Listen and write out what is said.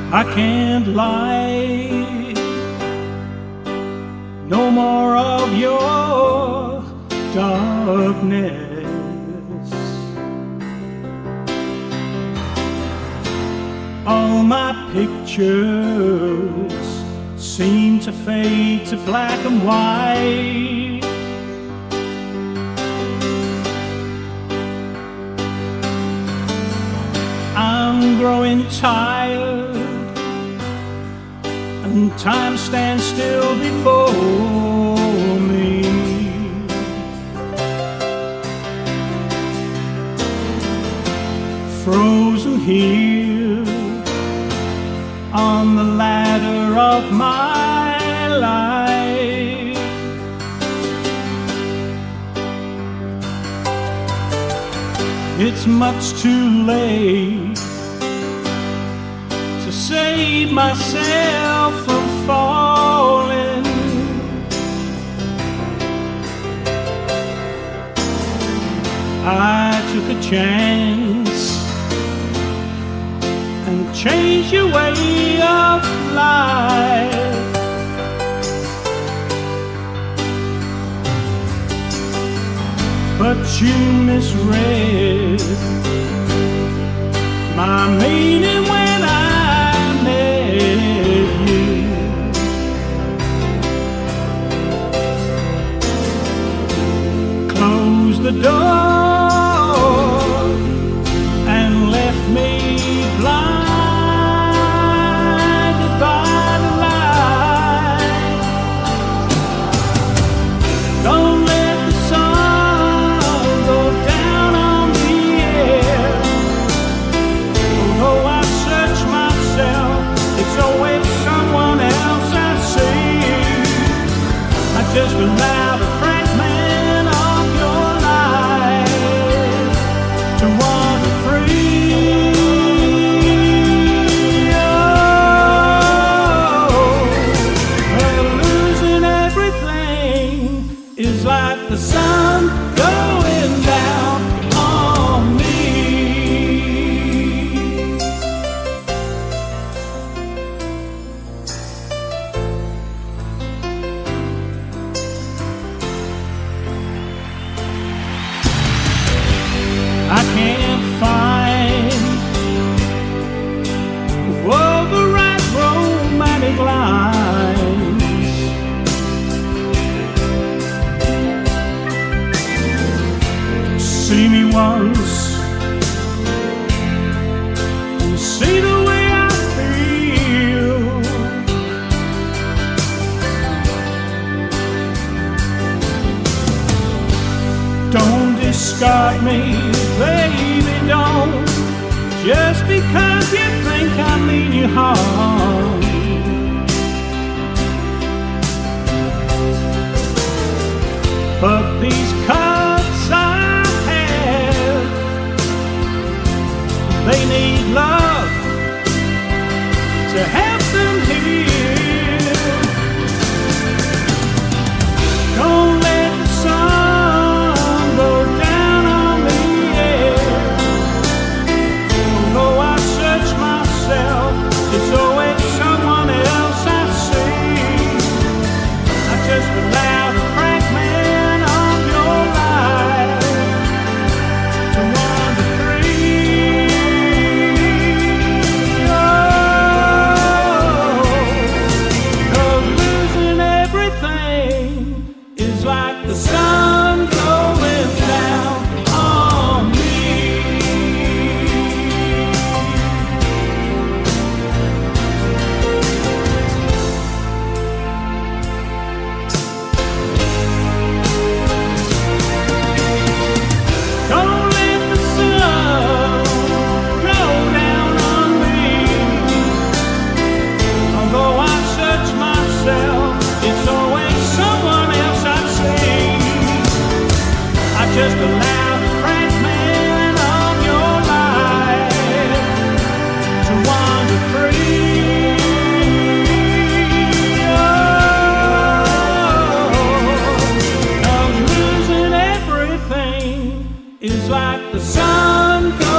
I can't lie. No more of your darkness. All my pictures seem to fade to black and white. I'm growing tired, and time stands still before me. Frozen here on the ladder of my life. It's much too late to save myself from falling. I took a chance and changed your way of life. But you misread my meaning when I met you. Closed the door and left me blinded by the light. Don't let the sun go down on the air. Although I search myself, it's always someone else I see. I just allowed a fragment of your life to wander free. Is like the sun going down on me. I can't find the right romantic lines. See me once and see the way I feel. Don't discard me, baby, don't. Just because you think I mean you harm. But these cuts they need love to help them heal. Don't let the sun go down on me, yeah. Although I search myself, it's always someone else I see. I just allowed a fragment of your life to wander free. Like the sun going down on me. Don't let the sun go down on me. Although I search myself, it's always someone else I see. I just allowed a fragment of your life to wander free. Oh, 'cause losing everything is like the sun.